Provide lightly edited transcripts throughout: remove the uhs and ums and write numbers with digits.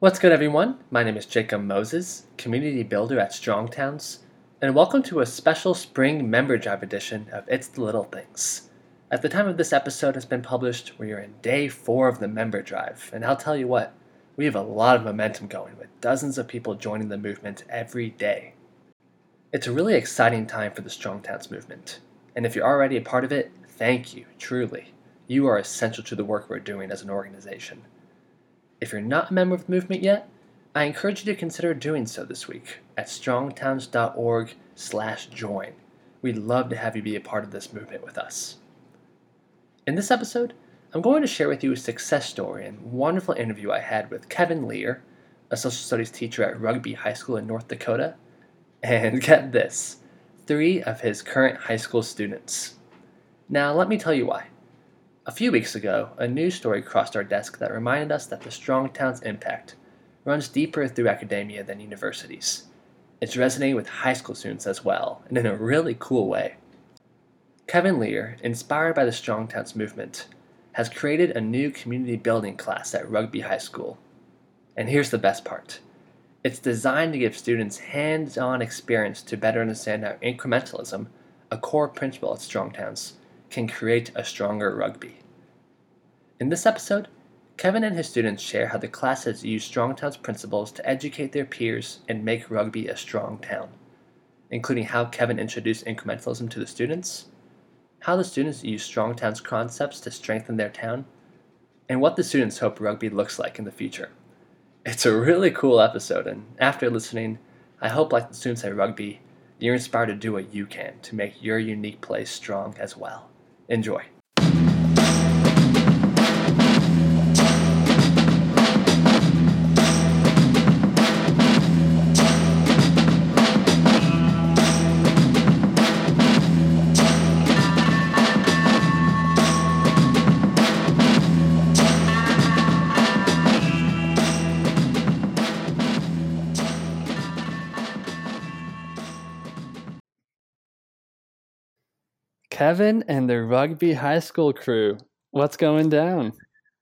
What's good, everyone? My name is Jacob Moses, Community Builder at Strongtowns, and welcome to a special spring member drive edition of It's the Little Things. At the time of this episode has been published, we are in day 4 of the member drive, and I'll tell you what, we have a lot of momentum going with dozens of people joining the movement every day. It's a really exciting time for the Strongtowns movement, and if you're already a part of it, thank you, truly. You are essential to the work we're doing as an organization. If you're not a member of the movement yet, I encourage you to consider doing so this week at strongtowns.org/join. We'd love to have you be a part of this movement with us. In this episode, I'm going to share with you a success story and wonderful interview I had with Kevin Lear, a social studies teacher at Rugby High School in North Dakota, and get this, 3 of his current high school students. Now, let me tell you why. A few weeks ago, a news story crossed our desk that reminded us that the Strongtowns impact runs deeper through academia than universities. It's resonating with high school students as well, and in a really cool way. Kevin Lear, inspired by the Strongtowns movement, has created a new community building class at Rugby High School. And here's the best part. It's designed to give students hands-on experience to better understand how incrementalism, a core principle at Strongtowns, can create a stronger rugby. In this episode, Kevin and his students share how the class has used Strongtown's principles to educate their peers and make rugby a strong town, including how Kevin introduced incrementalism to the students, how the students use Strongtown's concepts to strengthen their town, and what the students hope rugby looks like in the future. It's a really cool episode, and after listening, I hope, like the students at Rugby, you're inspired to do what you can to make your unique place strong as well. Enjoy. Kevin and the Rugby High School crew. What's going down?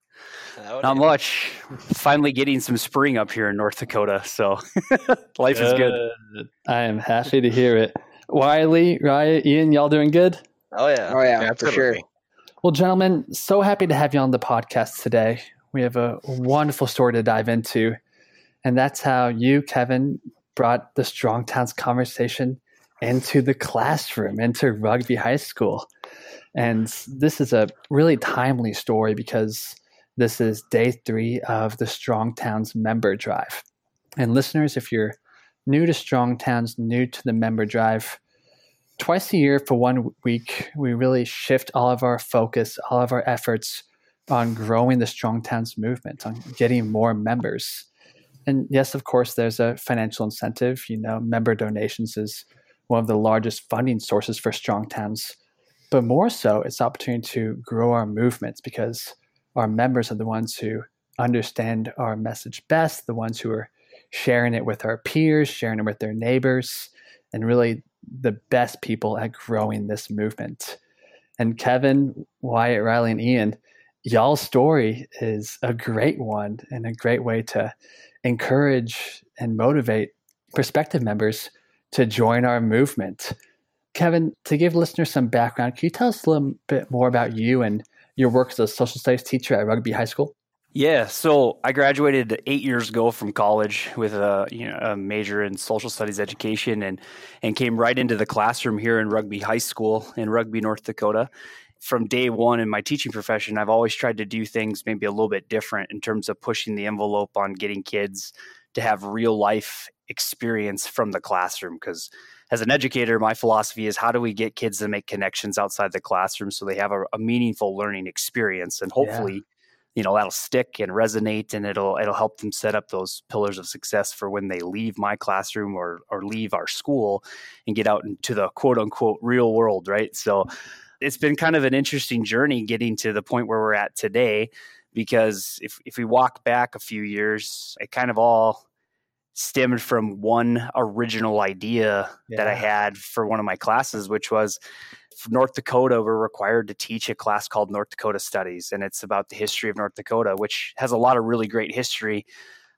Not much. Finally getting some spring up here in North Dakota, so life is good. I am happy to hear it. Wiley, Riot, Ian, y'all doing good? Oh yeah, for sure. Well, gentlemen, so happy to have you on the podcast today. We have a wonderful story to dive into, and that's how you, Kevin, brought the Strongtowns conversation into the classroom, into Rugby High School. And this is a really timely story because this is day 3 of the Strongtowns member drive. And listeners, if you're new to Strongtowns, new to the member drive, twice a year for 1 week, we really shift all of our focus, all of our efforts on growing the Strongtowns movement, on getting more members. And yes, of course, there's a financial incentive. Member donations is one of the largest funding sources for Strongtowns. But more so, it's the opportunity to grow our movements because our members are the ones who understand our message best, the ones who are sharing it with our peers, sharing it with their neighbors, and really the best people at growing this movement. And Kevin, Wyatt, Riley, and Ian, y'all's story is a great one and a great way to encourage and motivate prospective members to join our movement. Kevin, to give listeners some background, can you tell us a little bit more about you and your work as a social studies teacher at Rugby High School? Yeah, so I graduated 8 years ago from college with a major in social studies education and came right into the classroom here in Rugby High School in Rugby, North Dakota. From day one in my teaching profession, I've always tried to do things maybe a little bit different in terms of pushing the envelope on getting kids to have real life experience from the classroom. Because as an educator, my philosophy is how do we get kids to make connections outside the classroom so they have a meaningful learning experience, and hopefully, that'll stick and resonate, and it'll help them set up those pillars of success for when they leave my classroom or leave our school and get out into the quote unquote real world, right? So it's been kind of an interesting journey getting to the point where we're at today, because if we walk back a few years, it kind of all stemmed from one original idea that I had for one of my classes, which was for North Dakota, we're required to teach a class called North Dakota Studies. And it's about the history of North Dakota, which has a lot of really great history.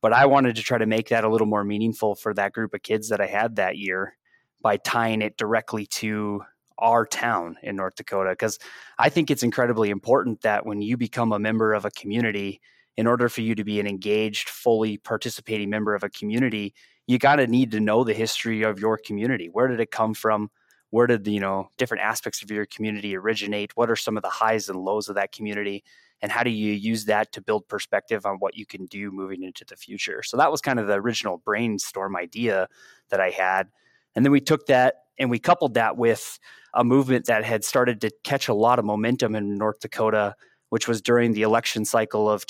But I wanted to try to make that a little more meaningful for that group of kids that I had that year by tying it directly to our town in North Dakota. Because I think it's incredibly important that when you become a member of a community, in order for you to be an engaged, fully participating member of a community, you got to need to know the history of your community. Where did it come from? Where did the, different aspects of your community originate? What are some of the highs and lows of that community? And how do you use that to build perspective on what you can do moving into the future? So that was kind of the original brainstorm idea that I had. And then we took that and we coupled that with a movement that had started to catch a lot of momentum in North Dakota, which was during the election cycle of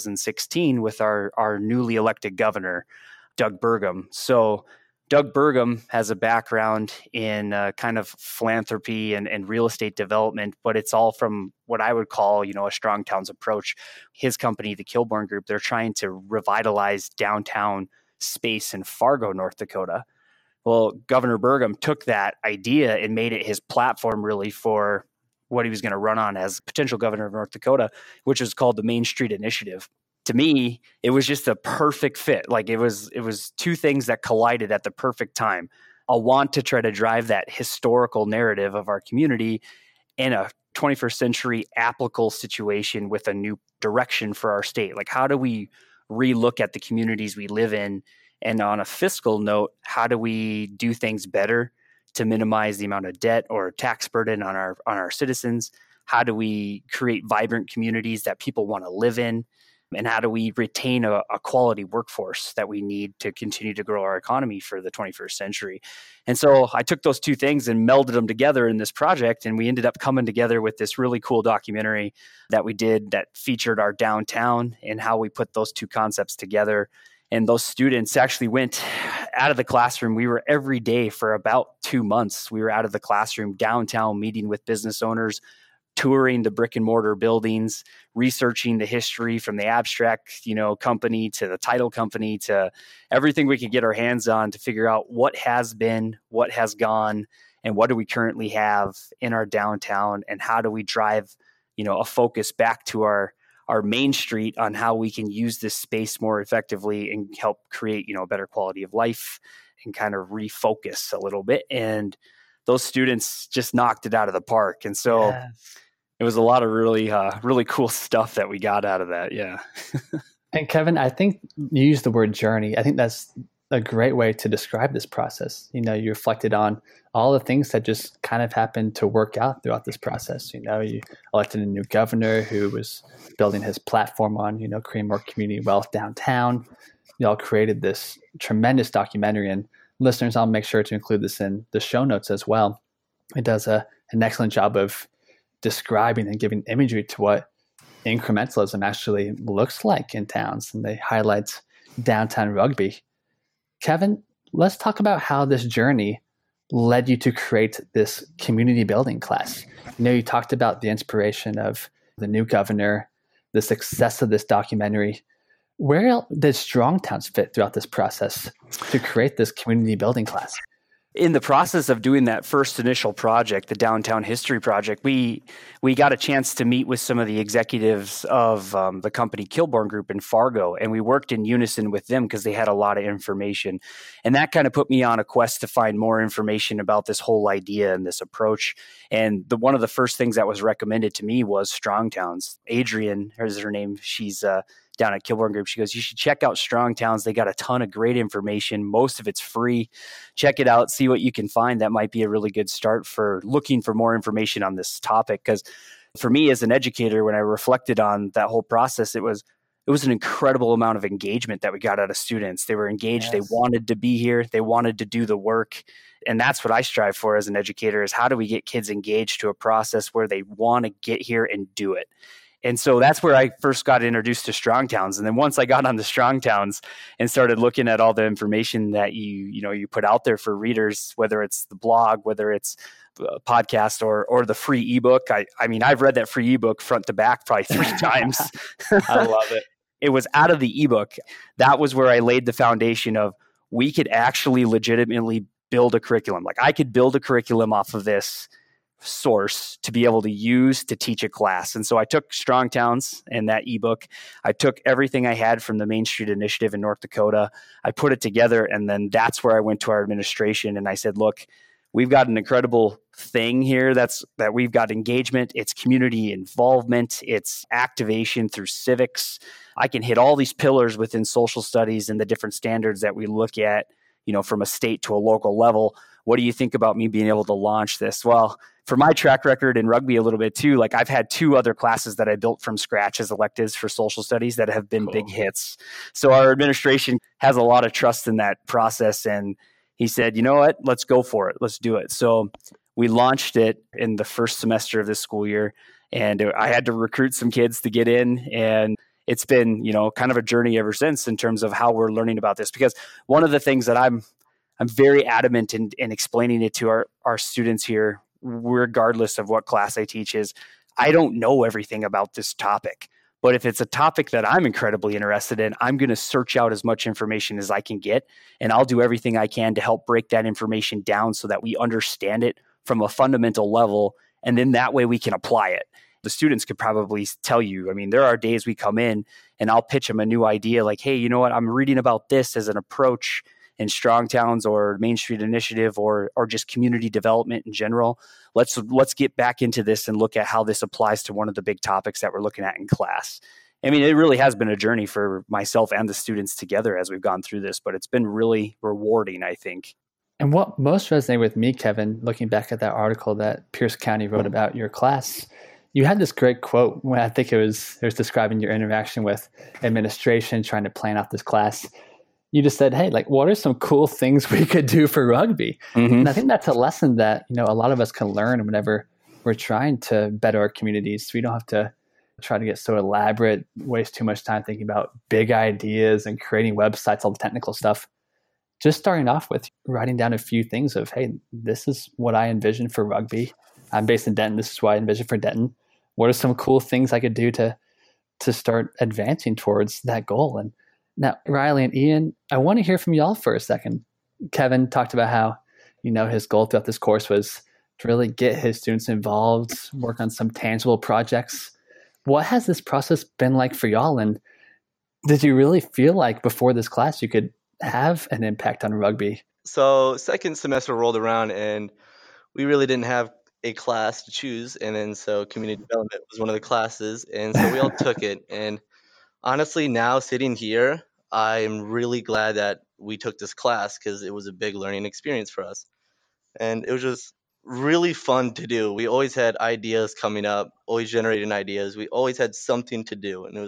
2016 with our newly elected governor, Doug Burgum. So Doug Burgum has a background in kind of philanthropy and real estate development, but it's all from what I would call, a Strong Towns approach. His company, the Kilbourne Group, they're trying to revitalize downtown space in Fargo, North Dakota. Well, Governor Burgum took that idea and made it his platform really for what he was going to run on as potential governor of North Dakota, which is called the Main Street Initiative. To me, it was just a perfect fit. Like it was two things that collided at the perfect time. A want to try to drive that historical narrative of our community in a 21st century applicable situation with a new direction for our state. Like how do we relook at the communities we live in? And on a fiscal note, how do we do things better to minimize the amount of debt or tax burden on our citizens? How do we create vibrant communities that people want to live in? And how do we retain a quality workforce that we need to continue to grow our economy for the 21st century? And so I took those two things and melded them together in this project. And we ended up coming together with this really cool documentary that we did that featured our downtown and how we put those two concepts together. And those students actually went out of the classroom. We were every day for about 2 months. We were out of the classroom downtown meeting with business owners, touring the brick and mortar buildings, researching the history from the abstract, company to the title company to everything we could get our hands on to figure out what has been, what has gone, and what do we currently have in our downtown, and how do we drive, a focus back to our main street on how we can use this space more effectively and help create, a better quality of life and kind of refocus a little bit. And those students just knocked it out of the park. And so it was a lot of really, really cool stuff that we got out of that. Yeah. And Kevin, I think you used the word journey. I think that's a great way to describe this process. You reflected on all the things that just kind of happened to work out throughout this process. You elected a new governor who was building his platform on, creating more community wealth downtown. You all created this tremendous documentary, and listeners, I'll make sure to include this in the show notes as well. It does an excellent job of describing and giving imagery to what incrementalism actually looks like in towns, and they highlight downtown Rugby. Kevin, let's talk about how this journey led you to create this community building class. You talked about the inspiration of the new governor, the success of this documentary. Where else did Strong Towns fit throughout this process to create this community building class? In the process of doing that first initial project, the Downtown History Project, we got a chance to meet with some of the executives of the company Kilbourne Group in Fargo, and we worked in unison with them because they had a lot of information. And that kind of put me on a quest to find more information about this whole idea and this approach. And one of the first things that was recommended to me was Strong Towns. Adrian, is her name, she's down at Kilbourne Group. She goes, you should check out Strong Towns. They got a ton of great information. Most of it's free. Check it out. See what you can find. That might be a really good start for looking for more information on this topic. Because for me as an educator, when I reflected on that whole process, it was an incredible amount of engagement that we got out of students. They were engaged. Yes. They wanted to be here. They wanted to do the work. And that's what I strive for as an educator, is how do we get kids engaged to a process where they want to get here and do it? And so that's where I first got introduced to Strong Towns. And then once I got on the Strong Towns and started looking at all the information that you put out there for readers, whether it's the blog, whether it's a podcast or the free ebook. I mean, I've read that free ebook front to back probably 3 times. I love it. It was out of the ebook. That was where I laid the foundation of we could actually legitimately build a curriculum. Like I could build a curriculum off of this source to be able to use to teach a class. And so I took Strong Towns and that ebook. I took everything I had from the Main Street Initiative in North Dakota. I put it together, and then that's where I went to our administration and I said, look, we've got an incredible thing here that we've got engagement, it's community involvement, it's activation through civics. I can hit all these pillars within social studies and the different standards that we look at, from a state to a local level. What do you think about me being able to launch this? Well, for my track record in rugby a little bit too, like I've had 2 other classes that I built from scratch as electives for social studies that have been big hits. So our administration has a lot of trust in that process. And he said, you know what, let's go for it. Let's do it. So we launched it in the first semester of this school year, and I had to recruit some kids to get in, and it's been, kind of a journey ever since in terms of how we're learning about this. Because one of the things that I'm very adamant in explaining it to our students here, regardless of what class I teach, is I don't know everything about this topic. But if it's a topic that I'm incredibly interested in, I'm going to search out as much information as I can get, and I'll do everything I can to help break that information down so that we understand it from a fundamental level, and then that way we can apply it. The students could probably tell you, there are days we come in and I'll pitch them a new idea like, hey, you know what, I'm reading about this as an approach in Strong Towns or Main Street Initiative or just community development in general. Let's get back into this and look at how this applies to one of the big topics that we're looking at in class. It really has been a journey for myself and the students together as we've gone through this, but it's been really rewarding, I think. And what most resonated with me, Kevin, looking back at that article that Pierce County wrote about your class, you had this great quote when I think it was describing your interaction with administration, trying to plan out this class. You just said, hey, what are some cool things we could do for rugby? Mm-hmm. And I think that's a lesson that, a lot of us can learn whenever we're trying to better our communities. We don't have to try to get so elaborate, waste too much time thinking about big ideas and creating websites, all the technical stuff. Just starting off with writing down a few things of, hey, this is what I envision for rugby. I'm based in Denton. This is what I envision for Denton. What are some cool things I could do to start advancing towards that goal? And now, Riley and Ian, I want to hear from y'all for a second. Kevin talked about how, his goal throughout this course was to really get his students involved, work on some tangible projects. What has this process been like for y'all? And did you really feel like before this class you could have an impact on rugby? So second semester rolled around and we really didn't have a class to choose, and then so community development was one of the classes, and so we all took it. And honestly, now sitting here, I'm really glad that we took this class because it was a big learning experience for us, and it was just really fun to do. We always had ideas coming up, always generating ideas. We always had something to do, and it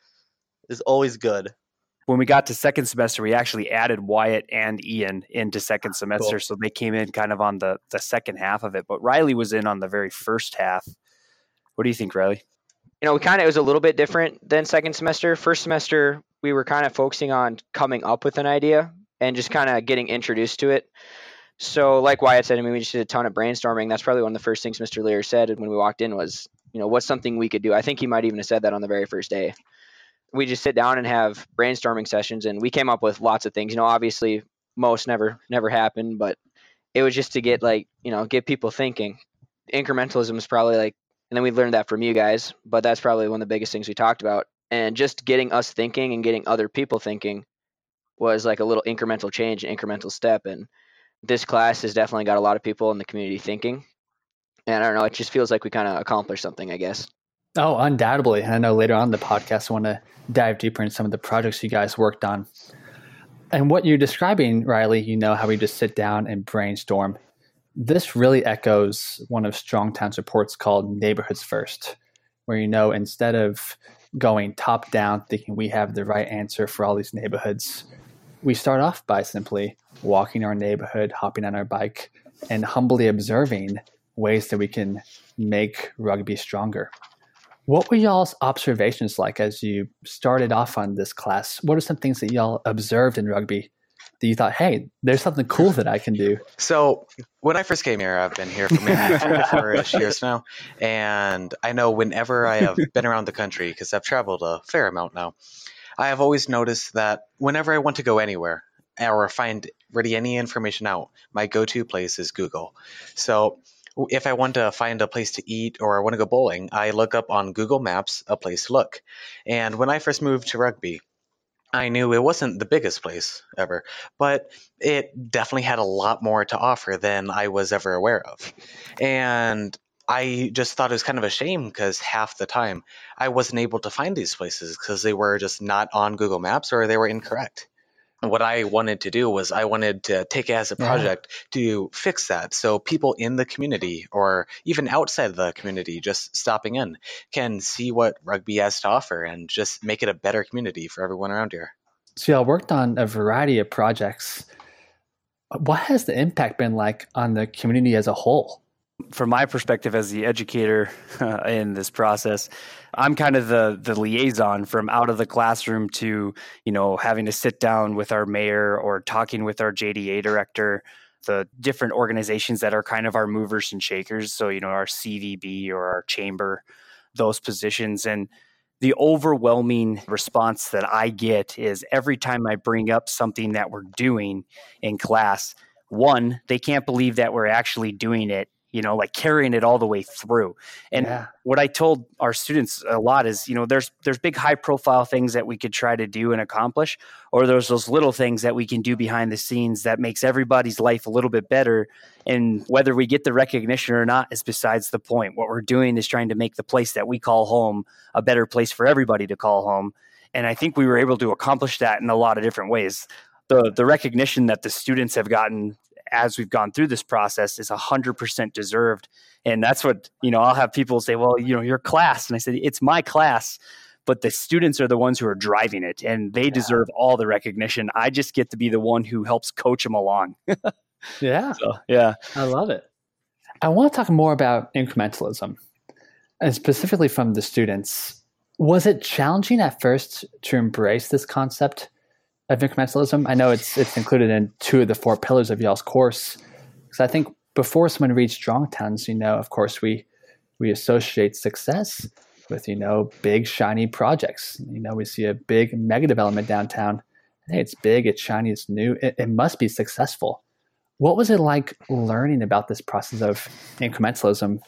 was always good. When we got to second semester, we actually added Wyatt and Ian into second semester. Cool. So they came in kind of on the second half of it. But Riley was in on the very first half. What do you think, Riley? It was a little bit different than second semester. First semester, we were kind of focusing on coming up with an idea and just kind of getting introduced to it. So like Wyatt said, we just did a ton of brainstorming. That's probably one of the first things Mr. Lear said when we walked in was, what's something we could do? I think he might even have said that on the very first day. We just sit down and have brainstorming sessions, and we came up with lots of things. Obviously most never happened, but it was just to get get people thinking. Incrementalism is probably and then we learned that from you guys, but that's probably one of the biggest things we talked about. And just getting us thinking and getting other people thinking was like a little incremental change, an incremental step. And this class has definitely got a lot of people in the community thinking. And I don't know, it just feels like we kind of accomplished something, I guess. Oh, undoubtedly. And I know later on in the podcast, I want to dive deeper into some of the projects you guys worked on. And what you're describing, Riley, how we just sit down and brainstorm. This really echoes one of Strong Towns' reports called Neighborhoods First, where, instead of going top down, thinking we have the right answer for all these neighborhoods, we start off by simply walking our neighborhood, hopping on our bike, and humbly observing ways that we can make rugby stronger. What were y'all's observations like as you started off on this class? What are some things that y'all observed in rugby that you thought, hey, there's something cool that I can do? So when I first came here, I've been here for maybe 4-ish years now. And I know whenever I have been around the country, because I've traveled a fair amount now, I have always noticed that whenever I want to go anywhere or find really any information out, my go-to place is Google. So if I want to find a place to eat or I want to go bowling, I look up on Google Maps a place to look. And when I first moved to Rugby, I knew it wasn't the biggest place ever, but it definitely had a lot more to offer than I was ever aware of. And I just thought it was kind of a shame because half the time I wasn't able to find these places because they were just not on Google Maps or they were incorrect. What I wanted to do was I wanted to take it as a project to fix that. So people in the community or even outside the community just stopping in can see what Rugby has to offer and just make it a better community for everyone around here. So y'all worked on a variety of projects. What has the impact been like on the community as a whole? From my perspective as the educator in this process, I'm kind of the liaison from out of the classroom to, having to sit down with our mayor or talking with our JDA director, the different organizations that are kind of our movers and shakers. So, our CVB or our chamber, those positions. And the overwhelming response that I get is every time I bring up something that we're doing in class, one, they can't believe that we're actually doing it, like carrying it all the way through. And what I told our students a lot is, there's big high profile things that we could try to do and accomplish, or there's those little things that we can do behind the scenes that makes everybody's life a little bit better. And whether we get the recognition or not is besides the point. What we're doing is trying to make the place that we call home a better place for everybody to call home. And I think we were able to accomplish that in a lot of different ways. The recognition that the students have gotten as we've gone through this process is 100% deserved. And that's what, I'll have people say, well, your class. And I said, it's my class, but the students are the ones who are driving it and they deserve all the recognition. I just get to be the one who helps coach them along. Yeah. So, yeah. I love it. I want to talk more about incrementalism and specifically from the students. Was it challenging at first to embrace this concept of incrementalism? I know it's included in 2 of the 4 pillars of y'all's course. Because I think before someone reads Strongtowns, of course, we associate success with, big, shiny projects. We see a big mega development downtown. Hey, it's big, it's shiny, it's new. It must be successful. What was it like learning about this process of incrementalism?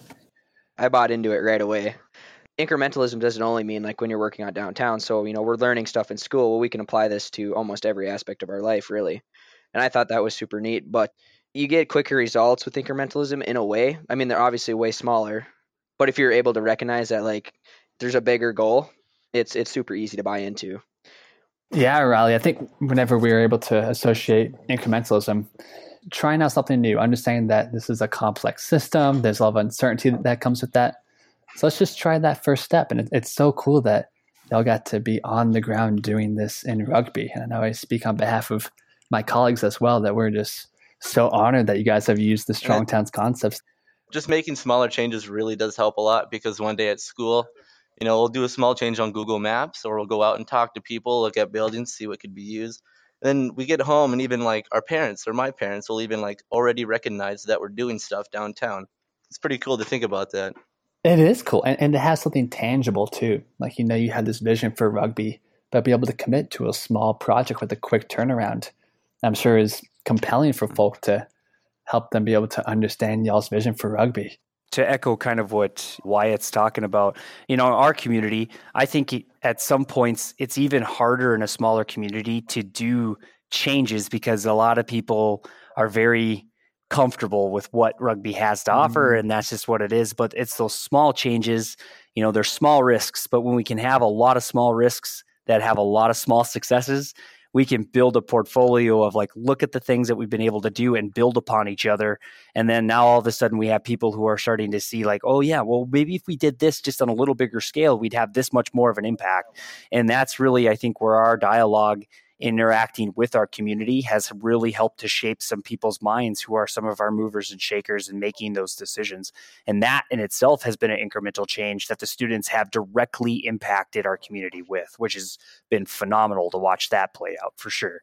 I bought into it right away. Incrementalism doesn't only mean like when you're working on downtown. So, we're learning stuff in school. Well, we can apply this to almost every aspect of our life, really. And I thought that was super neat. But you get quicker results with incrementalism in a way. I mean, they're obviously way smaller. But if you're able to recognize that, like, there's a bigger goal, it's super easy to buy into. Yeah, Riley, I think whenever we were able to associate incrementalism, trying out something new, understanding that this is a complex system, there's a lot of uncertainty that comes with that. So let's just try that first step. And it's so cool that y'all got to be on the ground doing this in Rugby. And I know I speak on behalf of my colleagues as well, that we're just so honored that you guys have used the Strongtowns concepts. Just making smaller changes really does help a lot, because one day at school, we'll do a small change on Google Maps, or we'll go out and talk to people, look at buildings, see what could be used. Then we get home and even like our parents or my parents will even like already recognize that we're doing stuff downtown. It's pretty cool to think about that. It is cool. And it has something tangible too. Like, you had this vision for Rugby, but be able to commit to a small project with a quick turnaround, I'm sure is compelling for folk to help them be able to understand y'all's vision for Rugby. To echo kind of what Wyatt's talking about, our community, I think at some points it's even harder in a smaller community to do changes because a lot of people are very comfortable with what Rugby has to offer, and that's just what it is. But it's those small changes, they're small risks, but when we can have a lot of small risks that have a lot of small successes, we can build a portfolio of like, look at the things that we've been able to do and build upon each other. And then now all of a sudden we have people who are starting to see like, oh yeah, well, maybe if we did this just on a little bigger scale, we'd have this much more of an impact. And that's really, I think, where our dialogue interacting with our community has really helped to shape some people's minds who are some of our movers and shakers in making those decisions. And that in itself has been an incremental change that the students have directly impacted our community with, which has been phenomenal to watch that play out for sure.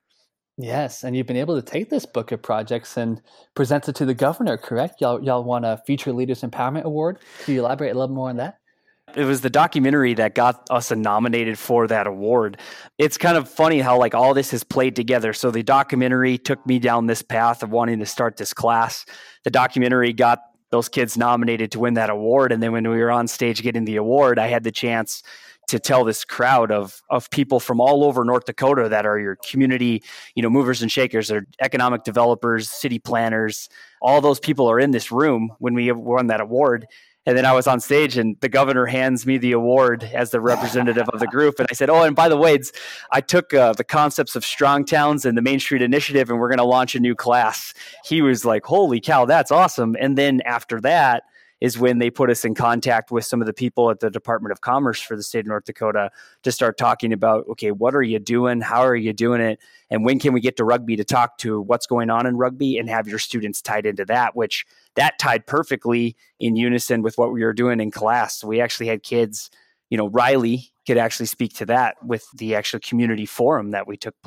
Yes, and you've been able to take this book of projects and present it to the governor, correct? Y'all won a Future Leaders Empowerment Award. Can you elaborate a little more on that? It was the documentary that got us nominated for that award. It's kind of funny how like all this has played together. So the documentary took me down this path of wanting to start this class. The documentary got those kids nominated to win that award. And then when we were on stage getting the award, I had the chance to tell this crowd of people from all over North Dakota that are your community, movers and shakers, or economic developers, city planners. All those people are in this room when we won that award. And then I was on stage and the governor hands me the award as the representative of the group. And I said, oh, and by the way, I took the concepts of Strong Towns and the Main Street Initiative, and we're going to launch a new class. He was like, holy cow, that's awesome. And then after that is when they put us in contact with some of the people at the Department of Commerce for the state of North Dakota to start talking about, okay, what are you doing? How are you doing it? And when can we get to Rugby to talk to what's going on in Rugby and have your students tied into that, which that tied perfectly in unison with what we were doing in class. So we actually had kids, Riley could actually speak to that with the actual community forum that we took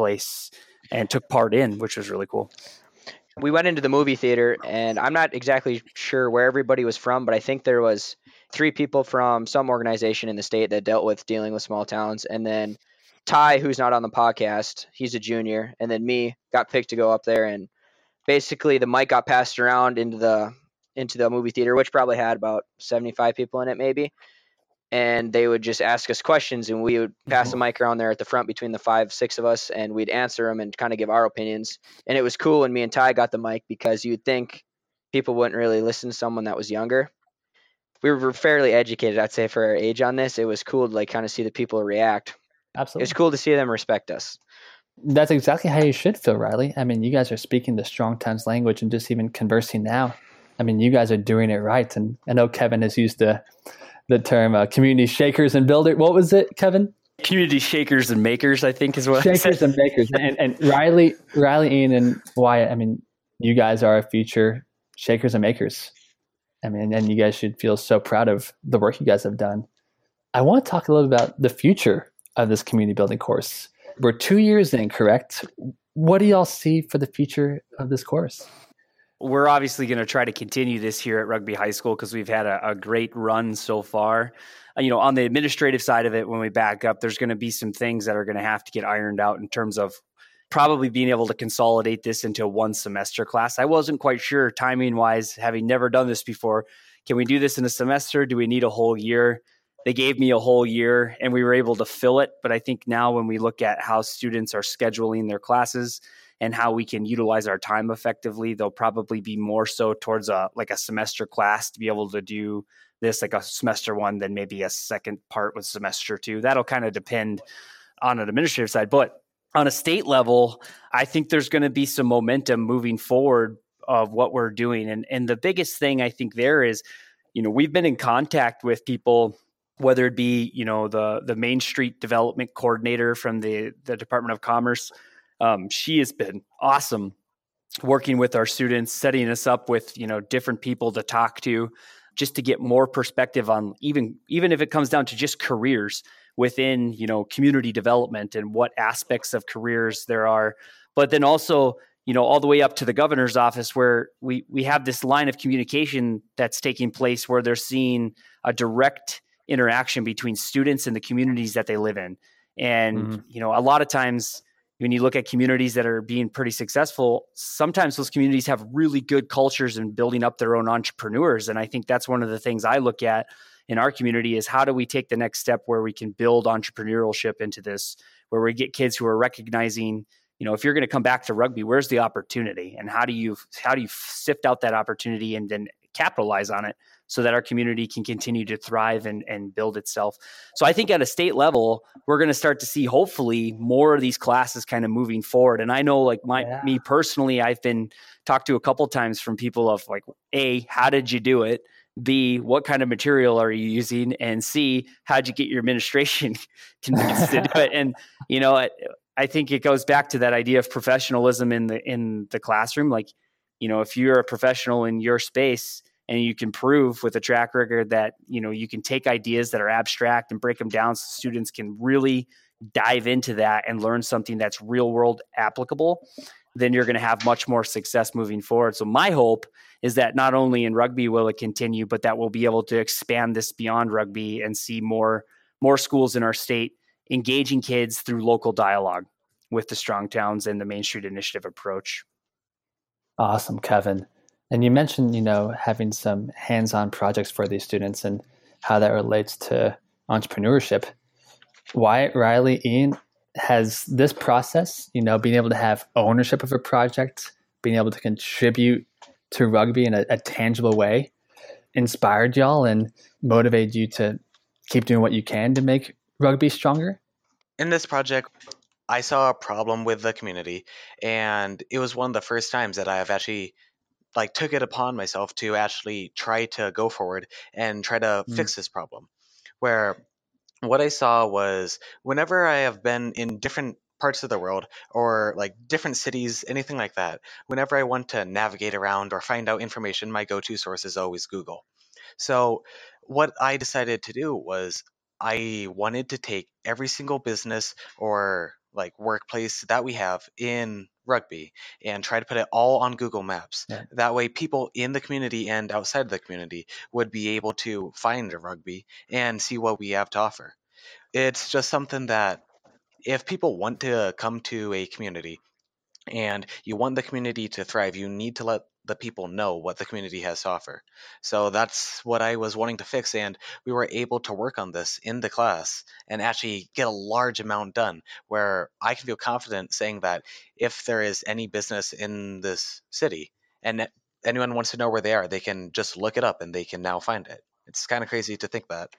part in, which was really cool. We went into the movie theater, and I'm not exactly sure where everybody was from, but I think there was 3 people from some organization in the state that dealt with dealing with small towns. And then Ty, who's not on the podcast, he's a junior. And then me got picked to go up there, and basically the mic got passed around into the movie theater, which probably had about 75 people in it maybe. And they would just ask us questions, and we would pass the mic around there at the front between the 5-6 of us, and we'd answer them and kind of give our opinions. And it was cool when me and Ty got the mic, because you'd think people wouldn't really listen to someone that was younger. We were fairly educated, I'd say, for our age on this. It was cool to kind of see the people react. Absolutely. It's cool to see them respect us. That's exactly how you should feel, Riley. I mean, you guys are speaking the Strong Towns language and just even conversing now. I mean, you guys are doing it right. And I know Kevin has used the term community shakers and builder. What was it, Kevin? Community shakers and makers, I think is what shakers and makers. And Riley, Ian, and Wyatt, I mean, you guys are our future shakers and makers. I mean, and you guys should feel so proud of the work you guys have done. I want to talk a little about the future of this community building course. We're 2 years in, correct? What do y'all see for the future of this course? We're obviously going to try to continue this here at Rugby High School because we've had a great run so far. On the administrative side of it, when we back up, there's going to be some things that are going to have to get ironed out in terms of probably being able to consolidate this into a 1 semester class. I wasn't quite sure timing wise, having never done this before. Can we do this in a semester? Do we need a whole year? They gave me a whole year and we were able to fill it. But I think now when we look at how students are scheduling their classes and how we can utilize our time effectively, they'll probably be more so towards a semester class to be able to do this like a semester 1 than maybe a second part with semester 2. That'll kind of depend on an administrative side. But on a state level, I think there's going to be some momentum moving forward of what we're doing. And the biggest thing I think there is, we've been in contact with people, whether it be, the Main Street Development Coordinator from the Department of Commerce. She has been awesome working with our students, setting us up with, different people to talk to, just to get more perspective on even if it comes down to just careers within, community development and what aspects of careers there are. But then also, all the way up to the governor's office where we have this line of communication that's taking place where they're seeing a direct interaction between students and the communities that they live in. And, a lot of times when you look at communities that are being pretty successful, sometimes those communities have really good cultures and building up their own entrepreneurs. And I think that's one of the things I look at in our community is how do we take the next step where we can build entrepreneurship into this, where we get kids who are recognizing, if you're going to come back to rugby, where's the opportunity and how do you sift out that opportunity and then capitalize on it so that our community can continue to thrive and build itself. So I think at a state level, we're going to start to see hopefully more of these classes kind of moving forward. And I know me personally, I've been talked to a couple times from people of like, A, how did you do it? B, what kind of material are you using? And C, how'd you get your administration convinced to do it? And, I think it goes back to that idea of professionalism in the classroom. Like, if you're a professional in your space and you can prove with a track record that, you can take ideas that are abstract and break them down so students can really dive into that and learn something that's real world applicable, then you're going to have much more success moving forward. So my hope is that not only in rugby will it continue, but that we'll be able to expand this beyond rugby and see more schools in our state engaging kids through local dialogue with the Strong Towns and the Main Street Initiative approach. Awesome, Kevin. And you mentioned, having some hands-on projects for these students and how that relates to entrepreneurship. Wyatt, Riley, Ian, has this process, being able to have ownership of a project, being able to contribute to rugby in a tangible way, inspired y'all and motivated you to keep doing what you can to make rugby stronger? In this project, I saw a problem with the community, and it was one of the first times that I have actually took it upon myself to actually try to go forward and try to fix this problem. Where what I saw was, whenever I have been in different parts of the world or different cities, anything like that, whenever I want to navigate around or find out information, my go-to source is always Google. So what I decided to do was, I wanted to take every single business or workplace that we have in rugby and try to put it all on Google Maps. Yeah. That way people in the community and outside the community would be able to find a rugby and see what we have to offer. It's just something that, if people want to come to a community and you want the community to thrive, you need to let the people know what the community has to offer. So that's what I was wanting to fix, and we were able to work on this in the class and actually get a large amount done, where I can feel confident saying that if there is any business in this city and anyone wants to know where they are, they can just look it up and they can now find it. It's kind of crazy to think that.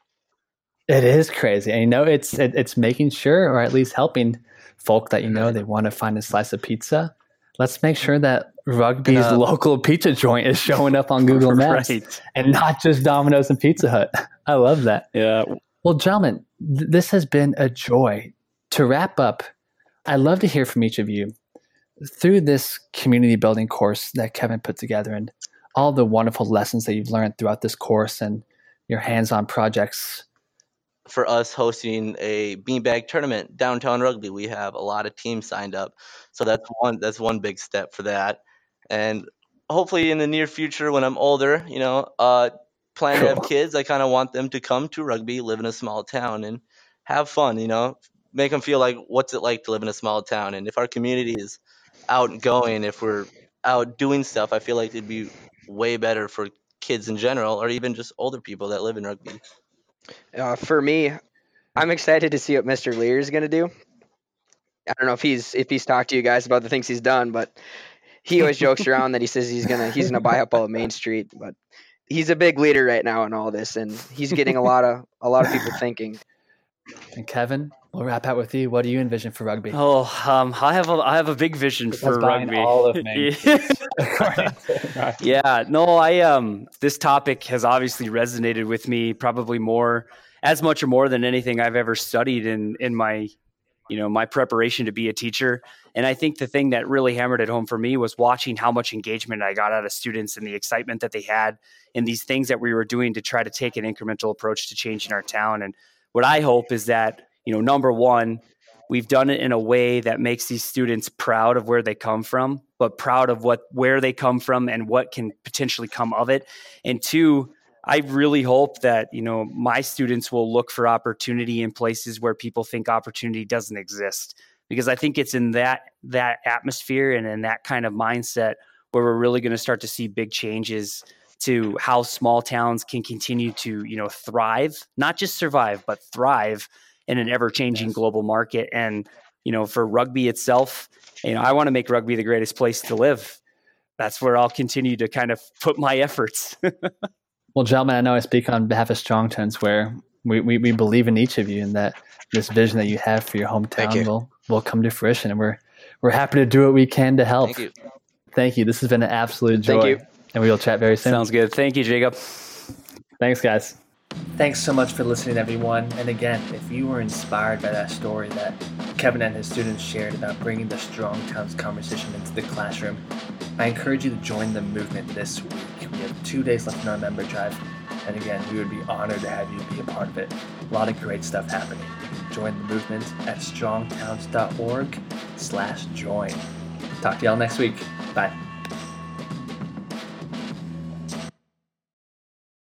It is crazy. And it's making sure, or at least helping folk that they want to find a slice of pizza. Let's make sure that rugby's local pizza joint is showing up on Google Maps, right, and not just Domino's and Pizza Hut. I love that. Yeah. Well, gentlemen, this has been a joy. To wrap up, I'd love to hear from each of you through this community building course that Kevin put together, and all the wonderful lessons that you've learned throughout this course and your hands-on projects. For us hosting a beanbag tournament downtown rugby, we have a lot of teams signed up, so that's one big step for that. And hopefully in the near future, when I'm older, plan to have kids, I kind of want them to come to rugby, live in a small town, and have fun. Make them feel like, what's it like to live in a small town. And if our community is outgoing, if we're out doing stuff, I feel like it'd be way better for kids in general, or even just older people that live in rugby. For me, I'm excited to see what Mr. Lear is going to do. I don't know if he's talked to you guys about the things he's done, but he always jokes around that he says he's gonna buy up all of Main Street. But he's a big leader right now in all this, and he's getting a lot of people thinking. And Kevin, we'll wrap out with you. What do you envision for rugby? I have a big vision for rugby. All of me. Yeah, no, this topic has obviously resonated with me probably as much or more than anything I've ever studied in my, my preparation to be a teacher. And I think the thing that really hammered it home for me was watching how much engagement I got out of students and the excitement that they had in these things that we were doing to try to take an incremental approach to changing our town. And what I hope is that, number one, we've done it in a way that makes these students proud of where they come from, but proud of where they come from and what can potentially come of it. And two, I really hope that, my students will look for opportunity in places where people think opportunity doesn't exist, because I think it's in that atmosphere and in that kind of mindset where we're really going to start to see big changes to how small towns can continue to, thrive, not just survive, but thrive in an ever-changing global market. And, for rugby itself, I want to make rugby the greatest place to live. That's where I'll continue to kind of put my efforts. Well, gentlemen, I know I speak on behalf of Strong Tones, where we believe in each of you, and that this vision that you have for your hometown will come to fruition. And we're happy to do what we can to help. Thank you. This has been an absolute joy. Thank you. And we will chat very soon. Sounds good. Thank you, Jacob. Thanks, guys. Thanks so much for listening, everyone. And again, if you were inspired by that story that Kevin and his students shared about bringing the Strong Towns conversation into the classroom, I encourage you to join the movement this week. We have 2 days left in our member drive. And again, we would be honored to have you be a part of it. A lot of great stuff happening. You can join the movement at strongtowns.org/join. Talk to y'all next week. Bye.